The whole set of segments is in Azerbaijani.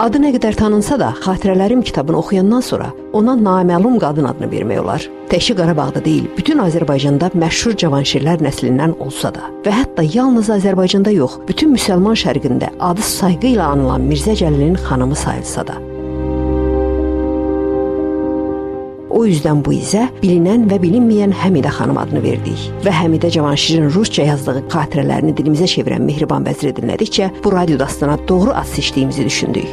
Adı nə qədər tanınsa da, Xatirələrim kitabını oxuyandan sonra ona naməlum qadın adını vermək olar. Təkcə Qarabağda deyil, bütün Azərbaycanda məşhur Cavanşirlər nəslindən olsa da və hətta yalnız Azərbaycanda yox, bütün müsəlman şərqində adı sayğı ilə anılan Mirzə Cəlilin xanımı sayılsa da. O yüzden bu izə bilinen və bilinməyən Həmidə xanım adını verdik və Həmidə Cavanşirin rusça yazdığı xatirələrini dilimizə çevirən Mehriban Vəziri dinlədikcə bu radio dastana doğru ad seçdiyimizi düşündük.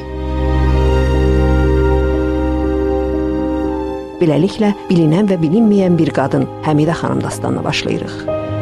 Beləliklə, bilinen və bilinməyən bir qadın Həmidə xanım dastanına başlayırıq.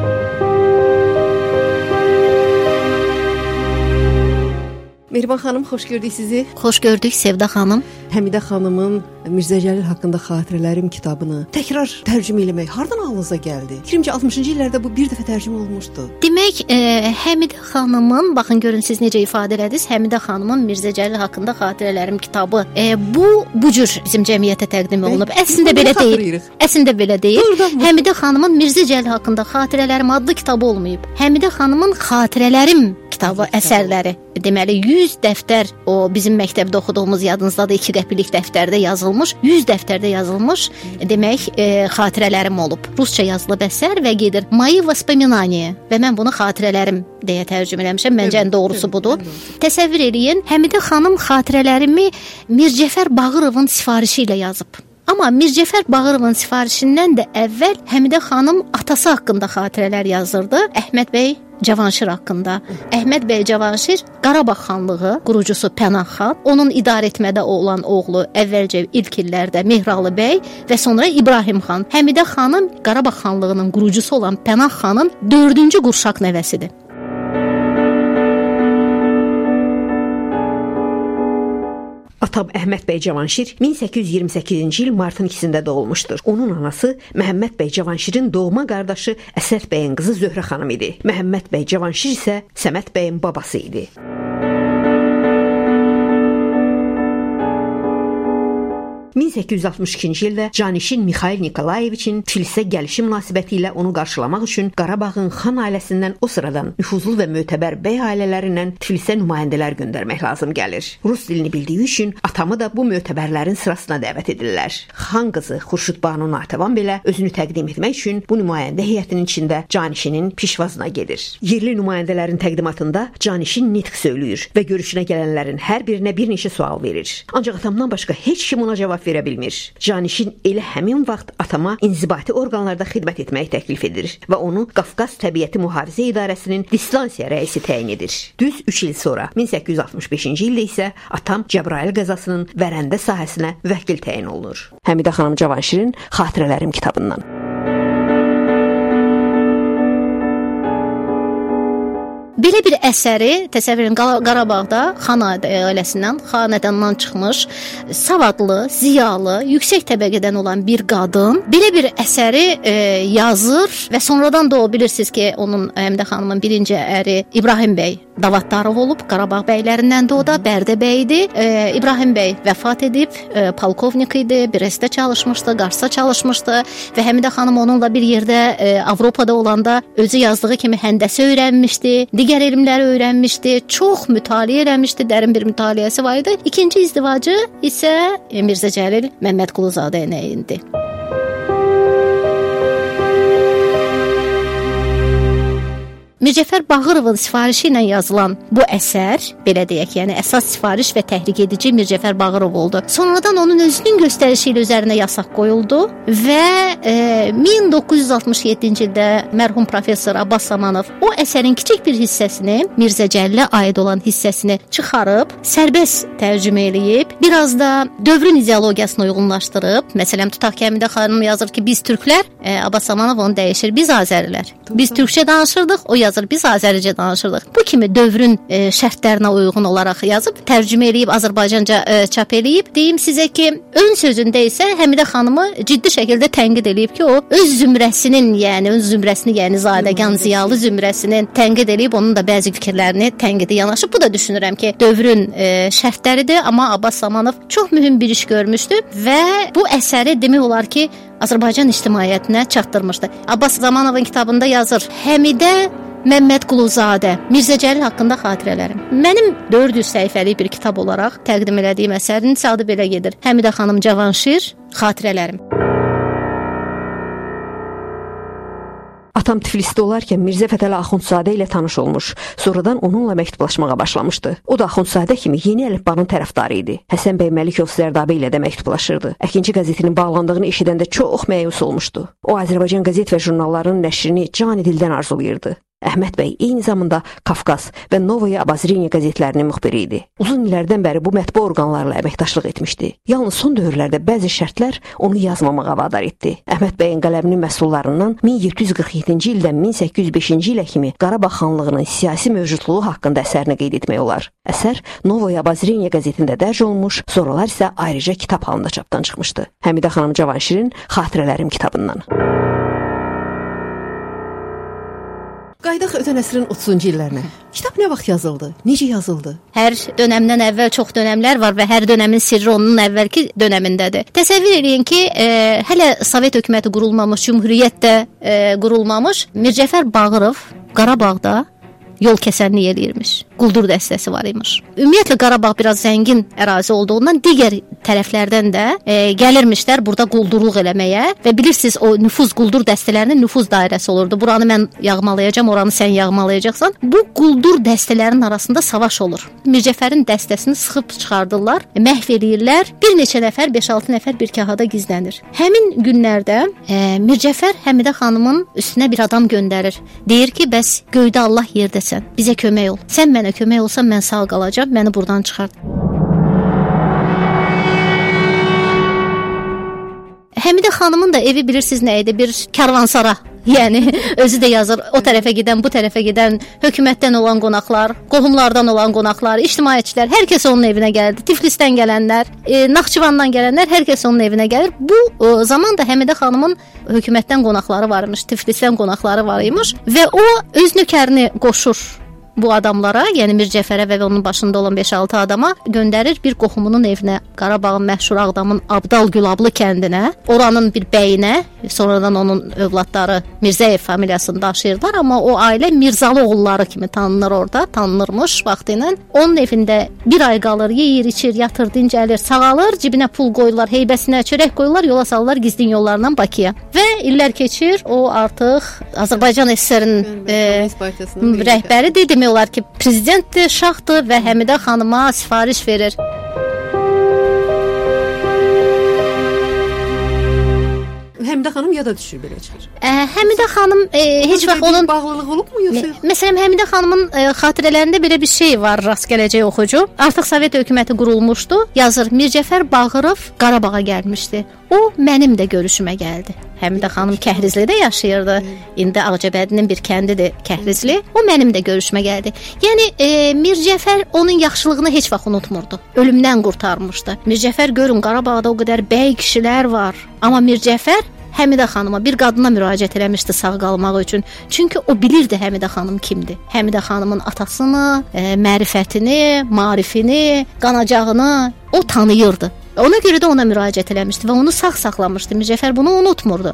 Mehriban xanım, xoş gördük sizi. Xoş gördük Sevda xanım. Həmidə xanımın Mirzə Cəlil haqqında Xatirələrim kitabını təkrar tərcümə eləmək hardan ağlınıza gəldi? Fikrimcə 60-cı illərdə bu bir dəfə tərcümə olmuşdu. Demək, Həmidə xanımın, baxın görün siz necə ifadə elədiniz, Həmidə xanımın Mirzə Cəlil haqqında Xatirələrim kitabı bu cür bizim cəmiyyətə təqdim olunub. Əslində belə deyil. Əslində belə deyil. Həmidə xanımın Mirzə Cəlil haqqında Xatirələrim adlı kitabı olmayıb. Həmidə xanımın Xatirələrim kitabı əsərləri. Deməli 100 dəftər o bizim məktəbdə oxuduğumuz yadınızdadır 2 qəpilik dəftərdə yazılmış, 100 dəftərdə yazılmış demək xatirələrim olub. Rusça yazılıb əsər və gedir Moи vоспоминания və mən bunu xatirələrim deyə tərcümə eləmişəm. Məncə ən doğrusu budur. Təsəvvür eləyin, Həmidə xanım xatirələrimi Mircəfər Bağırovun sifarişi ilə yazıb. Amma Mircəfər Bağırovun sifarişindən də əvvəl Həmidə xanım atası haqqında xatirələr yazırdı. Əhməd bəy Cavanşir haqqında. Əhməd bəy Cavanşir Qarabağ xanlığı qurucusu Pənah xan, onun idarə etmədə olan oğlu əvvəlcə ilk illərdə Mehralı bəy və sonra İbrahim xan. Həmidə xanım Qarabağ xanlığının qurucusu olan Pənah xanın 4-cü qurşaq nəvəsidir. Atam Əhməd bəy Cavanşir 1828-ci il martın 2-sində doğulmuşdur. Onun anası Məhəmməd bəy Cavanşirin doğma qardaşı Əsəd bəyin qızı Zöhrə xanım idi. Məhəmməd bəy Cavanşir isə Səməd bəyin babası idi. ...1862-ci ildə Canişin Mixail Nikolayeviçin Tiflisə gəlişi münasibəti ilə onu qarşılamaq üçün Qarabağın xan ailəsindən o sıradan nüfuzlu və mötəbər bəy ailələrindən Tiflisə nümayəndələr göndərmək lazım gəlir. Rus dilini bildiyi üçün atamı da bu mötəbərlərin sırasına dəvət edirlər. Xan qızı Xurşudbanu Natəvan belə özünü təqdim etmək üçün bu nümayəndə heyətinin içində Canişinin pişvazına gedir. Yerli nümayəndələrin təqdimatında Canişin nitq söyləyir və görüşünə gələnlərin hər birinə bir neçə sual verir. Ancaq atamdan başqa heç kim ona cavab verə bilmir. Canişin elə həmin vaxt atama inzibati orqanlarda xidmət etməyi təklif edir və onu Qafqaz Təbiəti Mühafizə İdarəsinin distansiya rəisi təyin edir. Düz 3 il sonra 1865-ci ildə isə atam Cəbrayıl qəzasının Vərəndə sahəsinə vəkil təyin olunur. Həmidə xanım Cavanşirin Xatirələrim kitabından. Belə bir əsəri təsəvvür edin, Qarabağda xan ailəsindən, xanədandan çıxmış, savadlı, ziyalı, yüksək təbəqədən olan bir qadın belə bir əsəri yazır və sonradan da o bilirsiniz ki, onun Həmidə xanımın birinci əri İbrahim bəy Davaddarov olub, Qarabağ bəylərindən də o da Bərdə bəy idi. İbrahim bəy vəfat edib, polkovnik idi, Brestdə çalışmışdı, Qarsda çalışmışdı və Həmidə xanım onunla bir yerdə Avropada olanda özü yazdığı kimi həndəsə öyrənmişdi. Digər elmləri öyrənmişdi, çox mütaliə eləmişdi, dərin bir mütaliəsi var idi. İkinci izdivacı isə Mirzə Cəlil Məmmədquluzadə idi. Mircəfər Bağırovun sifarişi ilə yazılan bu əsər, belə deyək, yəni əsas sifariş və təhrik edici Mircəfər Bağırov oldu. Sonradan onun özünün göstərişi ilə üzərinə yasaq qoyuldu və 1967-ci ildə mərhum professor Abbas Samanov o əsərin kiçik bir hissəsini, Mirzə Cəlilə aid olan hissəsini çıxarıb, sərbəst tərcümə eləyib, biraz da dövrün ideologiyasına uyğunlaşdırıb, məsələn, tutaq ki, Həmidə xanım yazır ki, biz türklər, Abbas Samanov onu dəyişir, biz azərilər. Biz türkçə danışırdıq, o yazır, biz azəricə danışırdıq. Bu kimi dövrün şərtlərinə uyğun olaraq yazıb, tərcümə eləyib, Azərbaycanca çap eləyib. Deyim sizə ki, ön sözündə isə Həmidə xanımı ciddi şəkildə tənqid eləyib ki, o öz zümrəsinin, yəni zadəgan ziyalı zümrəsinin tənqid eləyib, onun da bəzi fikirlərini tənqidi yanaşıb. Bu da düşünürəm ki, dövrün şərtləridir, amma Abbas Samanov çox mühüm bir iş görmüşdü və bu əsəri demək olar ki, Azərbaycan ictimaiyyətinə çatdırmışdı. Abbas Zamanovun kitabında yazır, Həmidə Məmməd Quluzadə, Mirzə Cəlil haqqında xatirələrim. Mənim 400 səhifəlik bir kitab olaraq təqdim elədiyim əsərin adı belə gedir. Həmidə xanım Cavanşir, xatirələrim. Atam Tiflisdə olarkən Mirzə Fətəli Axundzadə ilə tanış olmuş, sonradan onunla məktublaşmağa başlamışdı. O da Axundzadə kimi yeni əlifbanın tərəfdarı idi. Həsən bəy Məlikov Zərdabi ilə də məktublaşırdı. Əkinci qəzetinin bağlandığını eşidəndə çox məyus olmuşdu. O Azərbaycan qəzet və jurnallarının nəşrini cani dildən arzulayırdı. Əhməd bəy eyni zamanda Kafkas və Novaya Obozreniya qəzetlərinin müxbiri idi. Uzun illərdən bəri bu mətbu orqanlarla əməkdaşlıq etmişdi. Yalnız son dövrlərdə bəzi şərtlər onu yazmamağa vadar etdi. Əhməd bəyin qələminin məhsullarından 1747-ci ildən 1805-ci ilə kimi Qarabağ xanlığının siyasi mövcudluğu haqqında əsərini qeyd etmək olar. Əsər Novaya Obozreniya qəzetində dərc olunmuş, sonralar isə ayrıca kitab halında çapdan çıxmışdı. Həmidə xanım Cavanşirin Xatirələrim kitabından. Qaydaq ötən əsrin 30-cu illərinə. Kitab nə vaxt yazıldı? Necə yazıldı? Hər dönəmdən əvvəl çox dönəmlər var və hər dönəmin sirri onun əvvəlki dönəmindədir. Təsəvvür edin ki, hələ Sovet hökuməti qurulmamış, Cümhuriyyət də qurulmamış, Mirzəcəfər Bağırov Qarabağda yol kəsənlik eləyirmiş. Quldur dəstəsi var imiş. Ümumiyyətlə Qarabağ biraz zəngin ərazi olduğundan digər tərəflərdən də gəlirmişlər burada quldurluq eləməyə və bilirsiniz o nüfuz quldur dəstələrinin nüfuz dairəsi olurdu. Buranı mən yağmalayacağam, oranı sən yağmalayacaqsan. Bu quldur dəstələrinin arasında savaş olur. Mirzəcəfərin dəstəsini sıxıb çıxardırlar, məhv eləyirlər. Bir neçə nəfər, 5-6 nəfər bir kahada gizlənir. Həmin günlərdə Mirzəcəfər Həmidə xanımın üstünə bir adam göndərir. Deyir ki, bəs göydə Allah yerdəsən, bizə kömək ol. Sən mənə kömək olsan mən sağ qalacağam, məni buradan çıxart. Həmidə xanımın da evi bilirsiniz nə idi? Bir karvansara. Yəni özü də yazır, o tərəfə gedən, bu tərəfə gedən, hökumətdən olan qonaqlar, qohumlardan olan qonaqlar, ictimaiyyətçilər, hər kəs onun evinə gəldi. Tiflisdən gələnlər, Naxçıvandan gələnlər, hər kəs onun evinə gəlir. Bu zaman da Həmidə xanımın hökumətdən qonaqları var imiş, Tiflisdən qonaqları var imiş və o öz nökərini qoşur bu adamlara, yəni Mirzəcəfərə və onun başında olan 5-6 adama göndərir bir qohumunun evinə, Qarabağın məşhur Ağdamın Abdal Gülablı kəndinə, oranın bir bəyinə, sonradan onun övladları Mirzəyev familiyasını daşıyırlar, amma o ailə Mirzalı oğulları kimi tanınır orada, tanınırmış vaxtıyla. Onun evində bir ay qalır, yeyir, içir, yatır, dincəlir, sağalır, cibinə pul qoyurlar, heybəsinə çörək qoyurlar, yola salırlar gizlin yollarla Bakıya. Və illər keçir, o artıq Azərbaycan SSR-nin rəhbəri demək olar ki, prezidentdir, şahdır və Həmidə xanıma sifariş verir. Həmidə xanım yada düşür belə çıxır. Həmidə xanım heç vaxt onun bağlılığı olubmu yoxsa? Məsələn, Həmidə xanımın xatirələrində belə bir şey var, rast gələcək oxucu. Artıq Sovet hökuməti qurulmuşdu. Yazır, Mirzəcəfər Bağırov Qarabağa gəlmişdi. O mənim də görüşümə gəldi. Həmidə xanım Kəhrizlidə yaşayırdı. İndi Ağcabədinin bir kəndidir Kəhrizli. O mənim də görüşümə gəldi. Yəni Mirzəcəfər onun yaxşılığını heç vaxt unutmurdu. Ölümdən qurtarmışdı. Mirzəcəfər görün Qarabağda o qədər bəy kişilər var. Amma Mirzəcəfər Həmidə xanıma, bir qadına müraciət eləmişdi sağ qalmaq üçün. Çünki o bilirdi Həmidə xanım kimdir. Həmidə xanımın atasını, mərifətini, maarifini, qanacağını o tanıyırdı. Ona görə də ona müraciət eləmişdi və onu sağ saxlamışdı. Mirzəcəfər bunu unutmurdu.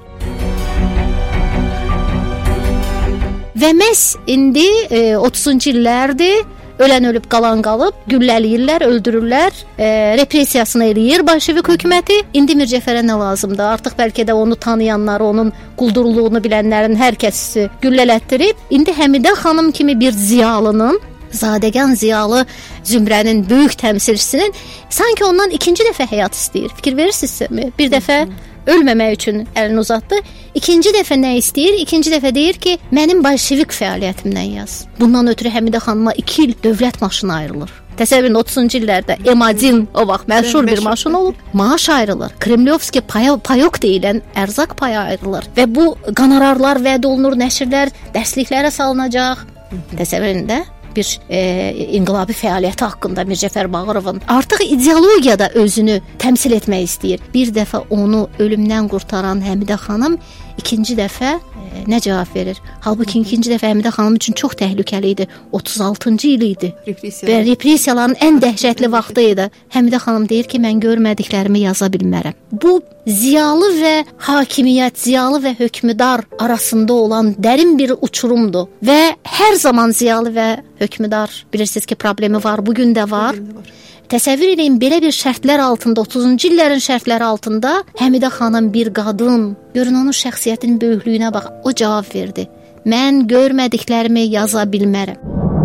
Və məhz indi 30-cu illərdir. Ölən ölüb, qalan qalıb, gülləliyirlər, öldürürlər, repressiyasını eləyir bolşevik hökuməti. İndi Mirzəcəfərə nə lazımdır? Artıq bəlkə də onu tanıyanlar, onun quldurluğunu bilənlərin hər kəsi güllələtdirib. İndi Həmidə xanım kimi bir ziyalının, zadəgan ziyalı zümrənin böyük təmsilçisinin sanki ondan ikinci dəfə həyat istəyir. Fikir verirsinizmi? Bir dəfə ölməmək üçün əlini uzatdı. İkinci dəfə nə istəyir? İkinci dəfə deyir ki, mənim bolşevik fəaliyyətimdən yaz. Bundan ötürü Həmidə xanıma 2 il dövlət maşını ayrılır. Təsəvvür edin 30-cu illərdə M1 o vaxt məşhur bir maşın olub. Maaş ayrılır. Kremlyovski payok deyilən ərzaq payı ayrılır. Və bu qonorarlar vəd olunur, nəşrlər dərsliklərə salınacaq. Təsəvvür edin də bir inqilabi fəaliyyəti haqqında Mirzəcəfər Bağırovun artıq ideologiyada özünü təmsil etmək istəyir. Bir dəfə onu ölümdən qurtaran Həmidə xanım ikinci dəfə nə cavab verir? Halbuki ikinci dəfə Həmidə xanım üçün çox təhlükəli idi. 36-cı il idi. Repressiyaların ən dəhşətli vaxtı idi. Həmidə xanım deyir ki, mən görmədiklərimi yaza bilmərəm. Bu ziyalı və hakimiyyət, ziyalı və hökmdar arasında olan dərin bir uçurumdur və hər zaman ziyalı və hökmdar bilirsiniz ki, problemi var, bugün də var. Təsəvvür edin, belə bir şərtlər altında, 30-cu illərin şərtləri altında Həmidə xanım bir qadın, görün onun şəxsiyyətinin böyüklüyünə bax, o cavab verdi. Mən görmədiklərimi yaza bilmərəm.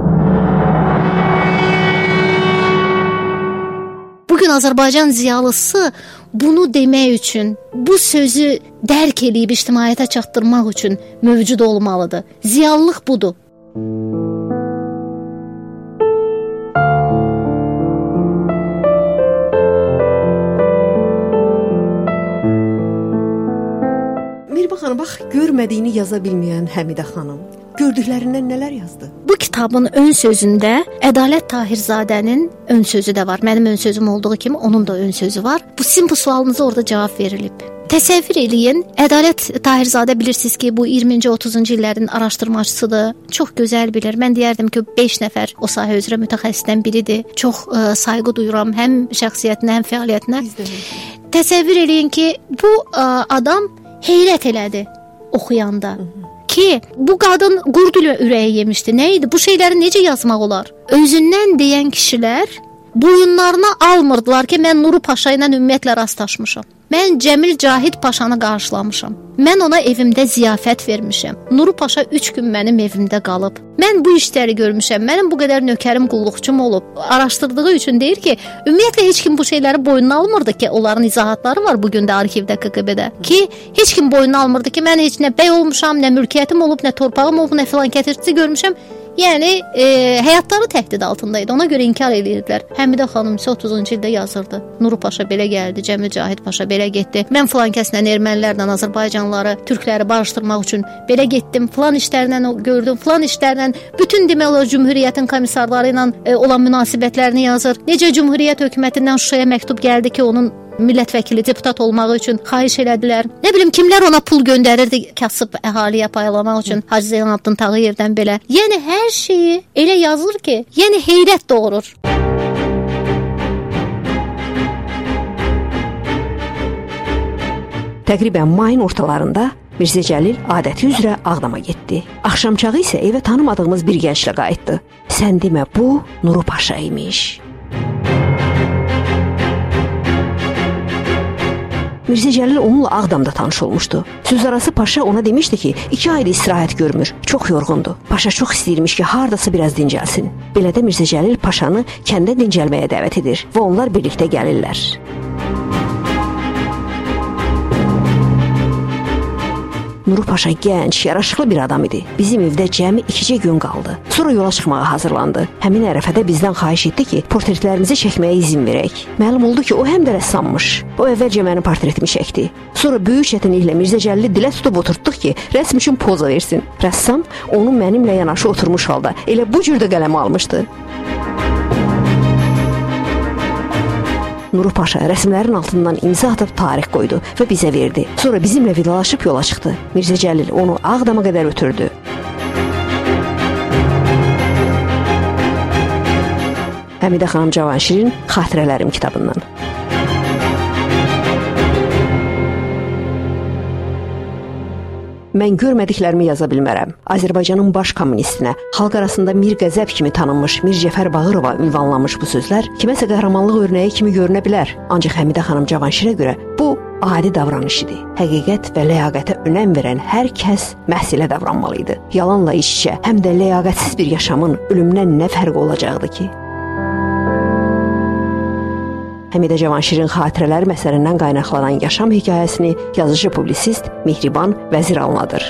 Bugün Azərbaycan ziyalısı bunu demək üçün, bu sözü dərk edib ictimaiyyətə çatdırmaq üçün mövcud olmalıdır. Ziyalılıq budur. Xanım, bax, görmədiyini yaza bilməyən Həmidə xanım gördüklərindən nələr yazdı? Bu kitabın ön sözündə Ədalət Tahirzadənin ön sözü də var. Mənim ön sözüm olduğu kimi onun da ön sözü var. Bu sizin bu sualınıza orada cavab verilib. Təsəvvür eləyin, Ədalət Tahirzadə bilirsiniz ki, bu 20-ci 30-cu illərin araşdırmacısıdır. Çox gözəl bilir. Mən deyərdim ki, 5 nəfər o sahə üzrə mütəxəssisdən biridir. Çox sayğı duyuram həm şəxsiyyətinə, həm fəaliyyətinə. Təsəvvür eləyin ki, bu adam heyrət elədi oxuyanda ki, bu qadın qurduyla ürəyi yemişdi. Nə idi? Bu şeyləri necə yazmaq olar? Özündən deyən kişilər boyunlarına almırdılar ki, mən Nuru Paşa ilə ümumiyyətlə rastlaşmışam. Mən Cəmil Cahid Paşanı qarşılamışam. Mən ona evimdə ziyafət vermişəm. Nuru Paşa 3 gün mənim evimdə qalıb. Mən bu işləri görmüşəm. Mənim bu qədər nökərim, qulluqçum olub. Araşdırdığı üçün deyir ki, ümumiyyətlə heç kim bu şeyləri boynuna almırdı ki, onların izahatları var bu gün də arxivdə, KGB-də. Ki, heç kim boynuna almırdı ki, mən heç nə bəy olmuşam, nə mülkiyyətim olub, nə torpağım olub, nə filan kətirçisi görmüşəm. Yəni, həyatları təhdid altındaydı. Ona görə inkar edirdilər. Həmidə xanım isə 30-cu ildə yazırdı. Nuru Paşa belə gəldi, Cəmil Cahid Paşa belə getdi. Mən filan kəslə ermənilərlə Azərbaycanlıları, türkləri barışdırmaq üçün belə getdim. Filan işlərlə gördüm, filan işlərlə bütün demək olar Cümhuriyyətin komissarları ilə olan münasibətlərini yazır. Necə Cümhuriyyət hökumətindən Şuşaya məktub gəldi ki, onun millət vəkili, deputat olmağı üçün xahiş elədilər. Nə bilim, kimlər ona pul göndərirdi kasıb əhaliyə paylamaq üçün, Hacı Zeynalabdin Tağıyevdən belə. Yəni, hər şeyi elə yazır ki, yəni heyrət doğurur. Təqribən mayın ortalarında Mirzə Cəlil adəti üzrə Ağdama getdi. Axşamçağı isə evə tanımadığımız bir gənclə qayıtdı. Sən demə, bu Nuru Paşa imiş. Mirzə Cəlil onunla Ağdamda tanış olmuşdu. Sözarası Paşa ona demişdi ki, 2 ayda istirahət görmür, çox yorğundur. Paşa çox istəyirmiş ki, hardasa biraz dincəlsin. Belə də Mirzə Cəlil Paşanı kəndə dincəlməyə dəvət edir və onlar birlikdə gəlirlər. Nuru Paşa gənc, yaraşıqlı bir adam idi. Bizim evdə cəmi 2 gün qaldı. Sonra yola çıxmağa hazırlandı. Həmin ərəfədə bizdən xahiş etdi ki, portretlərimizi çəkməyə izin verək. Məlum oldu ki, o həm də rəssammış. O əvvəlcə mənim portretimi çəkdi. Sonra böyük çətinliklə Mirzə Cəlili dilə tutub oturtduq ki, rəsm üçün poza versin. Rəssam onu mənimlə yanaşı oturmuş halda elə bu cür də qələmə almışdı. Nuru Paşa rəsmlərin altından imza atıb tarix qoydu və bizə verdi. Sonra bizimlə vidalaşıb yola çıxdı. Mirzə Cəlil onu Ağdama qədər ötürdü. Həmidə xanım Cavanşirin Xatirələrim kitabından. Mən görmədiklərimi yaza bilmərəm. Azərbaycanın baş kommunistinə, xalq arasında Mir Qəzəb kimi tanınmış Mir Cəfər Bağırova ünvanlanmış bu sözlər kiməsə qəhrəmanlıq örnəyi kimi görünə bilər. Ancaq Həmidə xanım Cavanşirə görə bu adi davranış idi. Həqiqət və ləyaqətə önəm verən hər kəs məhsilə davranmalıydı. Yalanla iç-içə, həm də ləyaqətsiz bir yaşamın ölümdən nə fərqi olacaqdı ki? Həmidə Cavanşirin Xatirələri məsələrindən qaynaqlanan yaşam hekayəsini yazıcı publisist Mehriban Vəziralınadır.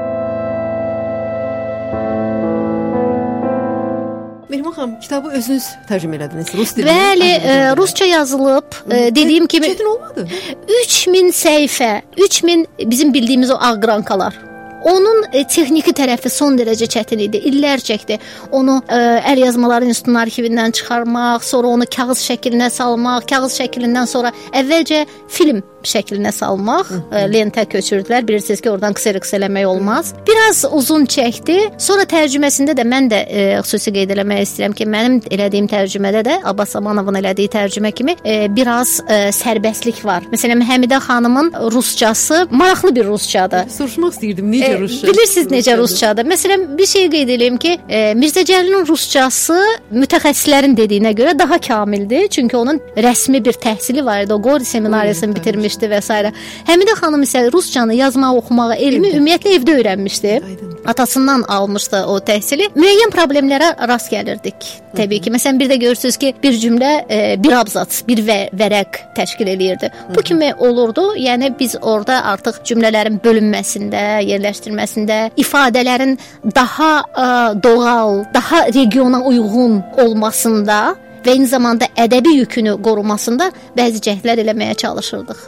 Mehriban xanım, kitabı özünüz tərcümə elədiniz, rus dilində. Bəli, rusca yazılıb, dediyim kimi çətin olmadı. 3000 səhifə, 3000 bizim bildiyimiz o ağqrankalar. Onun texniki tərəfi son dərəcə çətin idi. İllər çəkdi. Onu Əl Yazmaları İnstitutunun arxivindən çıxarmaq, sonra onu kağız şəklinə salmaq, kağız şəklindən sonra əvvəlcə film şəklinə salmaq, lentə köçürdülər. Bilirsiniz ki, oradan kseriks eləmək olmaz. Biraz uzun çəkdi. Sonra tərcüməsində də mən də xüsusi qeyd eləmək istəyirəm ki, mənim elədiyim tərcümədə də Abbas Amanovun elədiyi tərcümə kimi biraz sərbəstlik var. Məsələn, Həmidə xanımın ruscası maraqlı bir ruscadır. Soruşmaq istəyirdim, necə rusca? Bilirsiniz necə ruscadır? Məsələn, bir şey qeyd edeyim ki, Mirzə Cəlilin ruscası mütəxəssislərin dediyinə görə daha kamildir. Çünki onun rəsmi bir təhsili var idi. O Qori seminariyasını bitirmişdi və s. Həmidə xanım isə ruscanı yazmağı, oxumağı, elmi ümumiyyətlə evdə öyrənmişdi. Atasından almışdı o təhsili. Müəyyən problemlərə rast gəlirdik. Təbii ki, məsələn, bir də görürsünüz ki, bir cümlə bir abzats, bir vərəq təşkil eləyirdi. Bu kimi olurdu. Yəni biz orada artıq cümlələrin bölünməsində, yerləşdirməsində, ifadələrin daha doğal, daha regiona uyğun olmasında və eyni zamanda ədəbi yükünü qorumasında bəzi cəhdlər eləməyə çalışırdıq.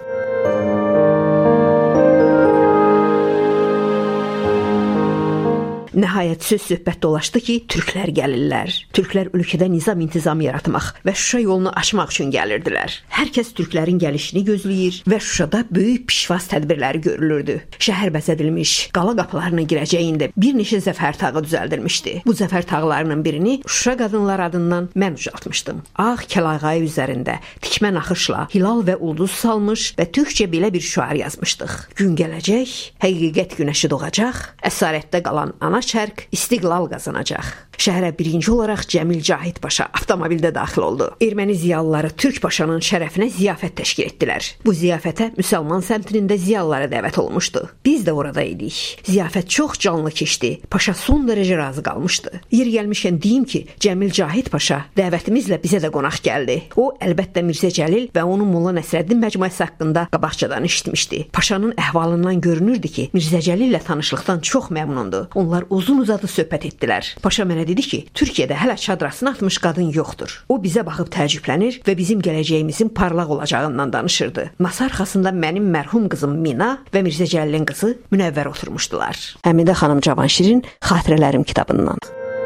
Nəhayət söz-söhbət dolaşdı ki, türklər gəlirlər. Türklər ölkədə nizam-intizam yaratmaq və Şuşa yolunu açmaq üçün gəlirdilər. Hər kəs türklərin gəlişini gözləyir və Şuşada böyük pişvaz tədbirləri görülürdü. Şəhər bəzədilmiş, qala qapılarına girəcəyində bir neçə zəfər tağı düzəldilmişdi. Bu zəfər tağlarının birini Şuşa qadınlar adından mən ucaltmışdım. Ağ kəlağayı üzərində tikmə naxışla hilal və ulduz salmış və türkcə belə bir şüar yazmışdıq. Gün gələcək, həqiqət günəşi doğacaq, əsarətdə qalan ana şərq istiqlal qazanacaq. Şəhərə birinci olaraq Cəmil Cahid Paşa avtomobildə daxil oldu. Erməni ziyalıları Türk Paşanın şərəfinə ziyafət təşkil etdilər. Bu ziyafətə müsəlman səmtində ziyalılara dəvət olmuşdu. Biz də orada idik. Ziyafət çox canlı keçdi. Paşa son dərəcə razı qalmışdı. Yer gəlmişkən deyim ki, Cəmil Cahid Paşa dəvətimizlə bizə də qonaq gəldi. O, əlbəttə Mirzə Cəlil və onun Molla Nəsrəddin məcmuəsi haqqında qabaqcadan eşitmişdi. Paşanın əhvalından görünürdü ki, Mirzə Cəlillə tanışlıqdan çox məmnundu. Onlar uzun-uzadı söhbət etdilər. Paşa mənə dedi ki, Türkiyədə hələ çadrasını atmış qadın yoxdur. O bizə baxıb təəccüblənir və bizim gələcəyimizin parlaq olacağından danışırdı. Masa arxasında mənim mərhum qızım Mina və Mirzə Cəlilin qızı Münəvvər oturmuşdular. Həmidə xanım Cavanşirin Xatirələrim kitabından.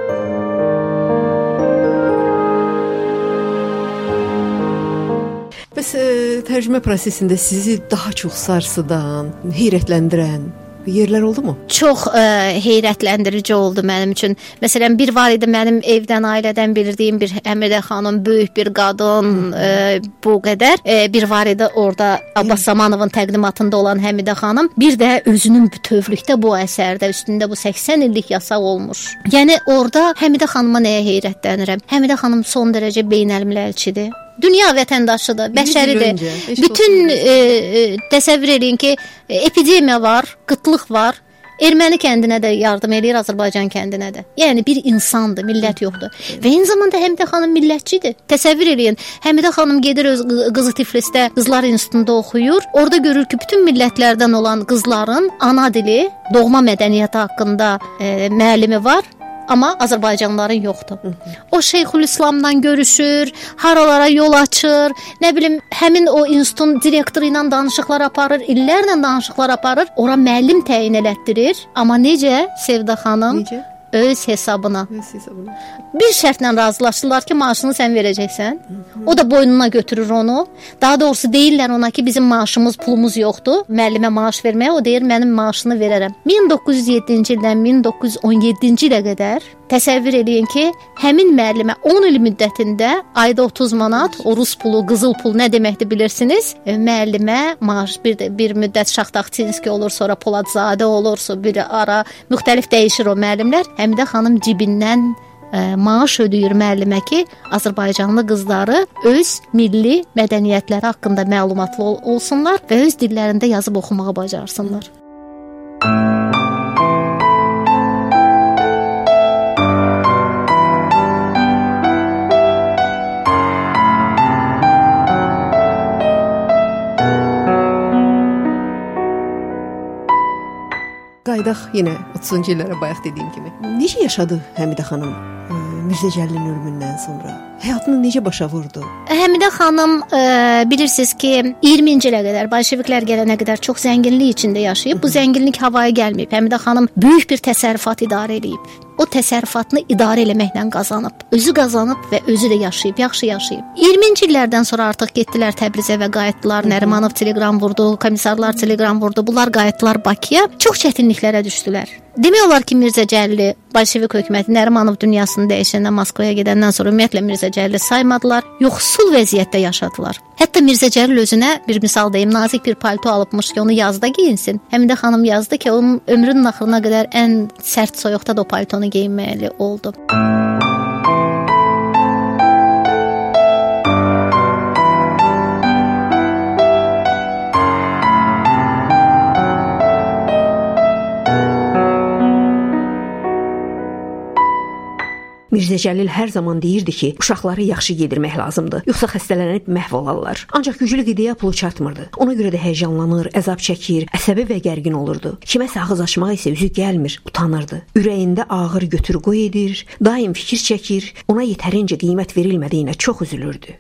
Bəs tərcümə prosesində sizi daha çox sarsıdan, heyrətləndirən yerlər oldu mu? Çox heyrətləndirici oldu mənim üçün. Məsələn, bir var idi mənim evdən, ailədən bildiyim bir Həmidə xanım, böyük bir qadın, bu qədər. Bir var idi orada Abbas Amanovun təqdimatında olan Həmidə xanım. Bir də özünün bütövlükdə bu əsərdə, üstündə bu 80 illik yasaq olmuş. Yəni orada Həmidə xanıma nəyə heyrətlənirəm? Həmidə xanım son dərəcə beynəlmiləlçidir. Dünya vətəndaşıdır, bəşəridir. Bütün təsəvvür edin ki, epidemiya var, qıtlıq var. Erməni kəndinə də yardım edir, Azərbaycan kəndinə də. Yəni bir insandır, millət yoxdur. Və eyni zamanda Həmidə xanım millətçidir. Təsəvvür edin, Həmidə xanım gedir öz qızı Tiflisdə Qızlar İnstitutunda oxuyur. Orada görür ki, bütün millətlərdən olan qızların ana dili, doğma mədəniyyəti haqqında müəllimi var. Amma Azərbaycanlıların yoxdur. O Şeyxülislamla görüşür, haralara yol açır, nə bilim, həmin o institutun direktoru ilə danışıqlar aparır, illərlə danışıqlar aparır, ora müəllim təyin elətdirir. Amma necə Sevda xanım? Necə? Öz hesabına. Bir şərtlə razılaşdılar ki, maaşını sən verəcəksən. O da boynuna götürür onu. Daha doğrusu deyirlər ona ki, bizim maaşımız, pulumuz yoxdur. Müəllimə maaş verməyə, o deyir, mənim maaşını verərəm. 1907-ci ildən 1917-ci ilə qədər təsəvvür edin ki, həmin müəllimə 10 il müddətində ayda 30 manat, o rus pulu, qızıl pul nə deməkdir bilirsiniz? Müəllimə maaş bir müddət Şaxtaxtinski olur, sonra Poladzadə olur, bir ara müxtəlif dəyişir o müəllimlər. Həmidə xanım cibindən maaş ödəyir müəllimə ki, Azərbaycanlı qızları öz milli mədəniyyətləri haqqında məlumatlı olsunlar və öz dillərində yazıb oxumağı bacarsınlar. Qaydaq yenə 30-cu illərə bayaq dediyim kimi. Necə yaşadı Həmidə xanım Mirzə Cəlilin ölümündən sonra? həyatını necə başa vurdu? Həmidə xanım bilirsiniz ki, 20-ci ilə qədər bolşeviklər gələnə qədər çox zənginlik içində yaşayıb. Bu zənginlik havaya gəlməyib. Həmidə xanım böyük bir təsərrüfat idarə edib. O təsərrüfatını idarə eləməklə qazanıb. Özü qazanıb və özü də yaşayıb, yaxşı yaşayıb. 20-ci illərdən sonra artıq getdilər Təbrizə və qayıtdılar. Nərimanov telegram vurdu, komissarlar telegram vurdu. Bunlar qayıtdılar Bakıya. Çox çətinliklərə düşdülər. Demək olar ki, Mirzə Cəlili bolşevik hökuməti Nərimanov dünyasını dəyişəndən Moskvaya gedəndən sonra ümumiyyətlə Mirzə Cəlili saymadılar. Yoxsul vəziyyətdə yaşadılar. Hətta Mirzə Cəlil özünə bir misal deyim, nazik bir palto alıbmış ki, onu yazda geyinsin. Həmidə xanım yazdı ki, onun ömrünün axırına qədər ən sərt soyuqda da o paltonu geyinməli oldu. Mirzə Cəlil hər zaman deyirdi ki, uşaqları yaxşı yedirmək lazımdır, yoxsa xəstələnib məhv olarlar. Ancaq güclü qidaya pulu çatmırdı. Ona görə də həyəcanlanır, əzab çəkir, əsəbi və gərgin olurdu. Kiməsə ağız açmağa isə üzü gəlmir, utanırdı. Ürəyində ağır götür-qoy edir, daim fikir çəkir, ona yetərincə qiymət verilmədiyinə çox üzülürdü.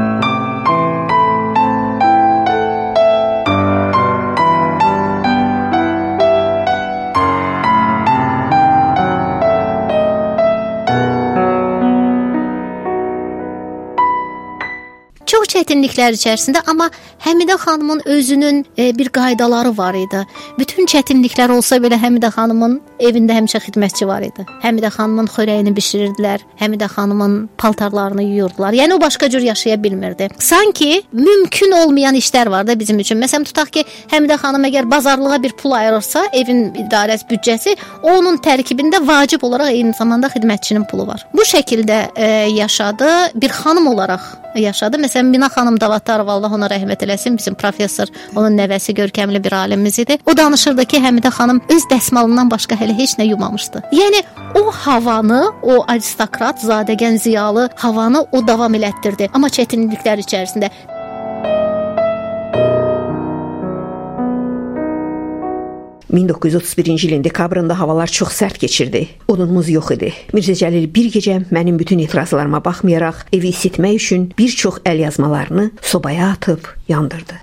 Çox çətinliklər içərisində, amma Həmidə xanımın özünün bir qaydaları var idi. Bütün çətinliklər olsa belə Həmidə xanımın evində həmişə xidmətçi var idi. Həmidə xanımın xörəyini bişirirdilər, Həmidə xanımın paltarlarını yuyurdular. Yəni o başqa cür yaşaya bilmirdi. Sanki mümkün olmayan işlər var da bizim üçün. Məsələn, tutaq ki, Həmidə xanım əgər bazarlığa bir pul ayırırsa, evin idarəsi büdcəsi, onun tərkibində vacib olaraq eyni zamanda xidmətçinin pulu var. Bu şəkildə yaşadı, bir xanım olaraq yaşadı. Məsələn, Mina xanım Davatarov, Allah ona rəhmət eləsin, bizim professor, onun nəvəsi, görkəmli bir alimimiz idi. O danışırdı ki, Həmidə xanım öz dəsmalından başqa hələ heç nə yumamışdı. Yəni o havanı, o aristokrat, zadəgən, ziyalı havanı o davam elətdirdi. Amma çətinliklər içərisində. ...1931-ci ilin dekabrında havalar çox sərt keçirdi. Odunumuz yox idi. Mirzə Cəlil bir gecə mənim bütün etirazlarıma baxmayaraq evi isitmək üçün bir çox əl yazmalarını sobaya atıb yandırdı.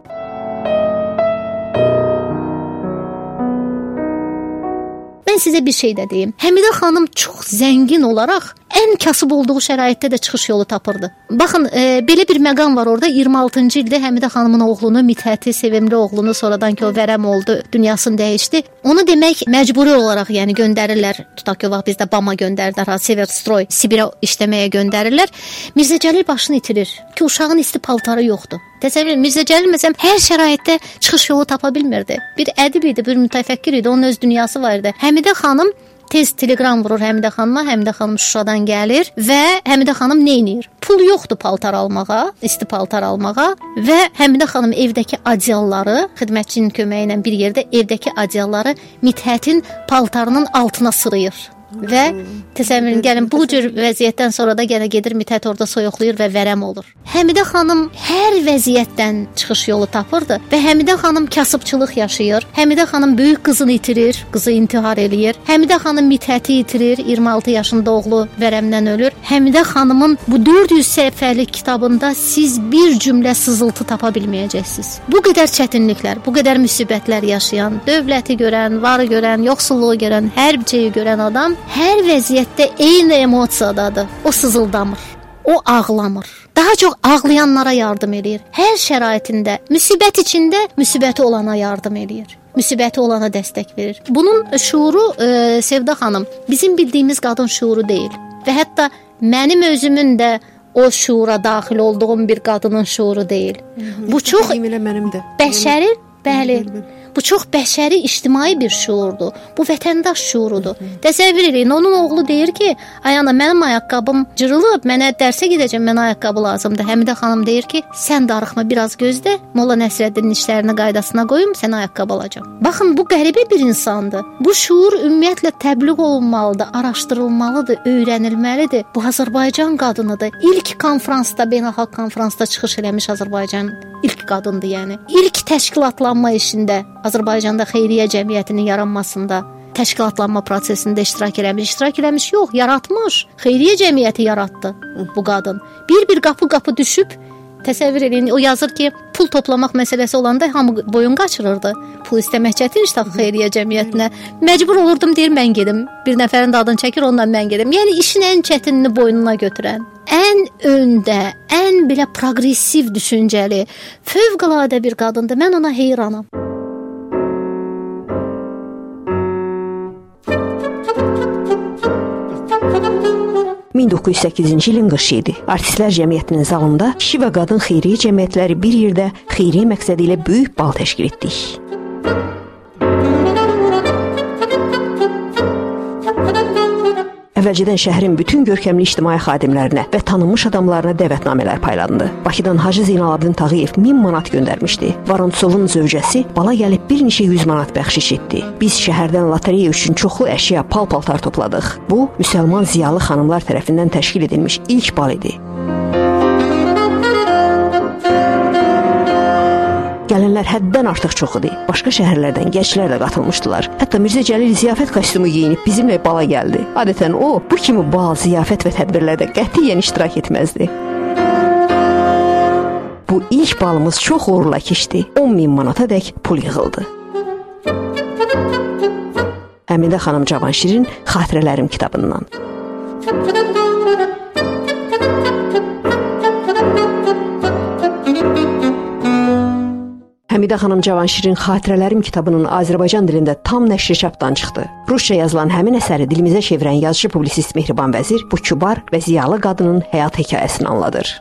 Mən sizə bir şey də deyim. Həmidə xanım çox zəngin olaraq ən kasıb olduğu şəraitdə də çıxış yolu tapırdı. Baxın, belə bir məqam var orada. 26-cı ildə Həmidə xanımın oğlunu, Mithəti, sevimli oğlunu, sonradan ki o vərəm oldu, dünyasını dəyişdi. Onu demək məcburi olaraq, yəni göndərirlər. Tutaq ki, o vaxt bizdə Bama göndərdilər, Severstroy, Sibirə işləməyə göndərirlər. Mirzə Cəlil başını itirir ki, uşağın isti paltarı yoxdur. Təsəvvür edin, Mirzə Cəlil məsələn hər şəraitdə çıxış yolu tapa bilmirdi. Bir ədib idi, bir mütəfəkkir idi, onun öz dünyası var idi. Həmidə xanım tez telegram vurur Həmidə xanıma, Həmidə xanım Şuşadan gəlir və Həmidə xanım nə edir? Pul yoxdur paltar almağa, isti paltar almağa və Həmidə xanım evdəki adyalları, xidmətçinin köməyi ilə bir yerdə evdəki adyalları Mithətin paltarının altına sırıyır. Və təsəvvürün gəlin, bu cür vəziyyətdən sonra da yenə gedir Mithət orada soyuqlayır və vərəm olur. Həmidə xanım hər vəziyyətdən çıxış yolu tapırdı və Həmidə xanım kasıbçılıq yaşayır. Həmidə xanım böyük qızını itirir, qızı intihar eləyir. Həmidə xanım Mithəti itirir, 26 yaşında oğlu vərəmdən ölür. Həmidə xanımın bu 400 səhifəlik kitabında siz bir cümlə sızıltı tapa bilməyəcəksiniz. Bu qədər çətinliklər, bu qədər müsibətlər yaşayan, dövləti görən, varı görən, yoxsulluğu görən, hər bir şeyi görən adam hər vəziyyətdə eyni emosiyadadır. O sızıldamır, o ağlamır. Daha çox ağlayanlara yardım eləyir. Hər şəraitində, müsibət içində müsibəti olana yardım eləyir. Müsibəti olana dəstək verir. Bunun şuuru Sevda xanım bizim bildiyimiz qadın şuuru deyil. Və hətta mənim özümün də o şuura daxil olduğum bir qadının şuuru deyil. Bu çox bəşəri, bəli. Bu çox bəşəri, ictimai bir şuurdur. Bu vətəndaş şuurudur. Təsəvvür edin, onun oğlu deyir ki, ay ana, mənim ayaqqabım cırılıb, mənə dərsə gedəcəm, mənə ayaqqabı lazımdır. Həmidə xanım deyir ki, sən darıxma, biraz gözlə, Molla Nəsrəddinin işlərini qaydasına qoyum, sənə ayaqqabı alacam. Baxın, bu qəribə bir insandır. Bu şuur ümumiyyətlə təbliğ olunmalıdır, araşdırılmalıdır, öyrənilməlidir. Bu Azərbaycan qadınıdır. İlk konfransda, beynəlxalq konfransda çıxış eləmiş Azərbaycan ilk qadındır, yəni. İlk təşkilatlanma işində Azərbaycanda xeyriyyə cəmiyyətinin yaranmasında təşkilatlanma prosesində iştirak eləmiş, yox, yaratmış. Xeyriyyə cəmiyyəti yaratdı bu qadın. Bir qapı düşüb, təsəvvür edin, o yazır ki, pul toplamaq məsələsi olanda hamı boyun qaçırırdı. Pul istəmək çətin işdə xeyriyyə cəmiyyətinə. Məcbur olurdum, deyir, mən gedim. Bir nəfərin də adını çəkir, ondan mən gedim. Yəni işin ən çətinini boynuna götürən, ən öndə, ən belə progressiv düşüncəli, fövqəladə bir qadındır. Mən ona heyranam. ...1908-ci ilin qışı idi. Artistlər Cəmiyyətinin zalında kişi və qadın xeyriyyə cəmiyyətləri bir yerdə xeyriyyə məqsədi ilə böyük bal təşkil etdik. Əvvəlcədən şəhərin bütün görkəmli ictimai xadimlərinə və tanınmış adamlarına dəvətnamələr paylandı. Bakıdan Hacı Zeynalabdin Tağıyev 1000 manat göndərmişdi. Varantsovun zövcəsi bala gəlib bir neçə 100 manat bəxşiş etdi. Biz şəhərdən lotereya üçün çoxlu əşya, pal-paltar topladıq. Bu, müsəlman ziyalı xanımlar tərəfindən təşkil edilmiş ilk bal idi. Gələnlər həddən artıq çox idi. Başqa şəhərlərdən gənclər də qatılmışdılar. Hətta Mirzə Cəlil ziyafət kostyumu geyinib bizimlə bala gəldi. Adətən o, bu kimi bal, ziyafət və tədbirlərdə qətiyyən iştirak etməzdi. Bu ilk balımız çox uğurla keçdi. 10.000 manata dək pul yığıldı. Həmidə xanım Cavanşirin Xatirələrim kitabından. Həmidə xanım Cavanşirin Xatirələrim kitabının Azərbaycan dilində tam nəşri çapdan çıxdı. Rusca yazılan həmin əsəri dilimizə çevirən yazıcı publisist Mehriban Vəzir bu kübar və ziyalı qadının həyat hekayəsini anladır.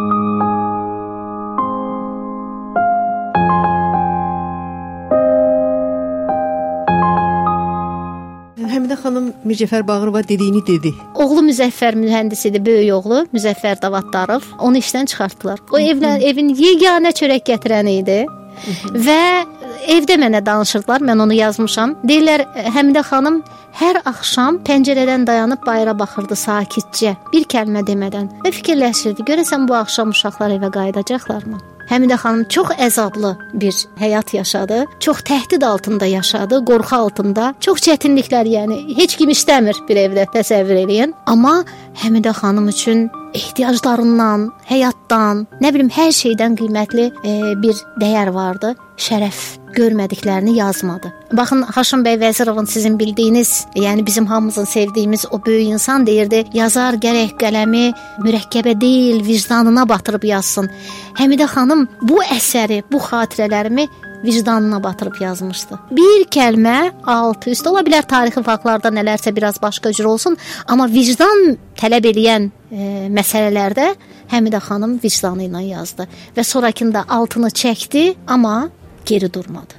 Həmidə xanım Mircəfər Bağırova dediyini dedi. Oğlu Müzəffər mühəndis idi, böyük oğlu Müzəffər Davaddarov. Onu işdən çıxartdılar. O evin yeganə çörək gətirəni idi. Və evdə mənə danışırdılar, mən onu yazmışam. Deyirlər, Həmidə xanım hər axşam pəncərədən dayanıb bayıra baxırdı sakitcə, bir kəlmə demədən və fikirləşirdi, görəsən bu axşam uşaqlar evə qayıdacaqlarmı? Həmidə xanım çox əzablı bir həyat yaşadı, çox təhdid altında yaşadı, qorxu altında, çox çətinliklər, yəni heç kim istəmir bir evdə, təsəvvür eləyin. Amma Həmidə xanım üçün ehtiyaclarından, həyatdan, nə bilim hər şeydən qiymətli bir dəyər vardı. Şərəf görmədiklərini yazmadı. Baxın, Haşim bəy Vəzirovun sizin bildiyiniz, yəni bizim hamımızın sevdiyimiz o böyük insan deyirdi, yazar gərək qələmi mürəkkəbə deyil, vicdanına batırıb yazsın. Həmidə xanım bu əsəri, bu xatirələrimi vicdanına batırıb yazmışdı. Bir kəlmə alt üst ola bilər, tarixi faktlarda nələrsə biraz başqa cür olsun, amma vicdan tələb edən məsələlərdə Həmidə xanım vicdanı ilə yazdı və sonrakında altını çəkdi, amma geri durmadı.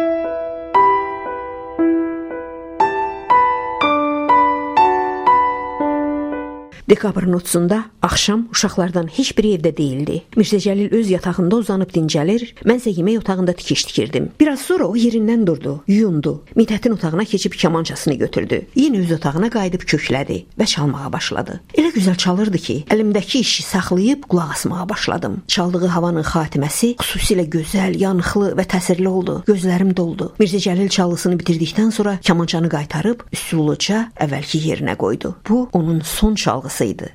Dekabrın 30-da axşam uşaqlardan heç biri evdə deyildi. Mirzə Cəlil öz yatağında uzanıb dincəlir, mənsə yemək otağında tikiş tikirdim. Biraz sonra o yerindən durdu, yuyundu. Mithətin otağına keçib kamançasını götürdü. Yenə öz otağına qayıdıb köklədi və çalmağa başladı. Elə gözəl çalırdı ki, əlimdəki işi saxlayıb qulaq asmağa başladım. Çaldığı havanın xatiməsi xüsusilə gözəl, yanıqlı və təsirli oldu. Gözlərim doldu. Mirzə Cəlil çalısını bitirdikdən sonra kamançanı qaytarıb üsulluca əvvəlki yerinə qoydu. Bu onun son çalğısı idi.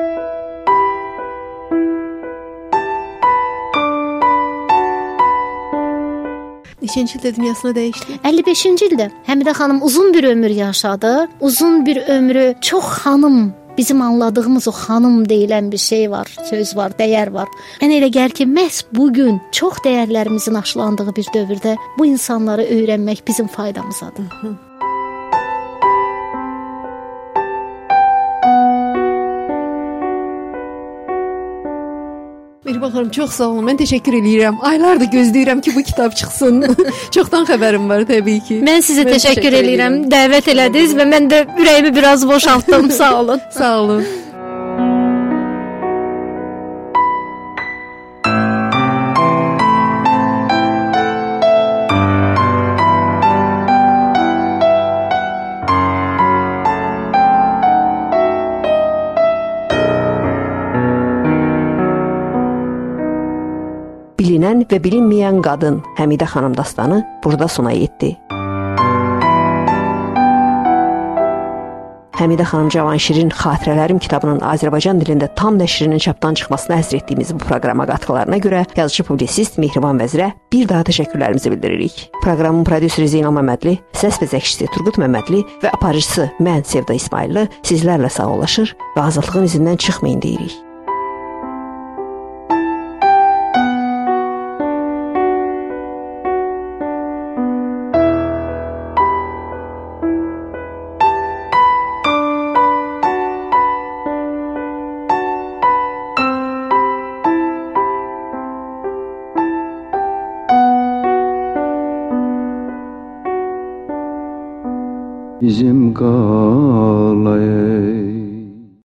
Neçənci ildə dünyasına dəyişdi? 55-ci ildə. Həmidə xanım uzun bir ömür yaşadı. Uzun bir ömrü çox xanım, bizim anladığımız o xanım deyilən bir şey var, söz var, dəyər var. Mənə elə gəlir ki, məhz bugün çox dəyərlərimizin aşılandığı bir dövrdə bu insanları öyrənmək bizim faydamızadır. Mehriban xanım, çox sağ olun. Mən təşəkkür edirəm. Aylardır gözləyirəm ki, bu kitab çıxsın. Çoxdan xəbərim var təbii ki. Mən sizə təşəkkür edirəm. Dəvət elədiniz və mən də ürəyimi biraz boşaltdım. Sağ olun. Sağ olun. Bilinən və bilinməyən qadın Həmidə xanım dastanı burada sona yetdi. Həmidə xanım Cavanşirin Xatirələrim kitabının Azərbaycan dilində tam nəşrinin çapdan çıxmasına həsr etdiyimiz bu proqrama qatqılarına görə yazıcı publisist Mehriban Vəzirə bir daha təşəkkürlərimizi bildiririk. Proqramın prodüseri Zeynal Məmmədli, səs bəzəkçisi Turqut Məmmədli və aparıcısı mən Sevda İsmayıllı sizlərlə sağollaşır və azadlığın izindən çıxmayın deyirik. Bizim qalaya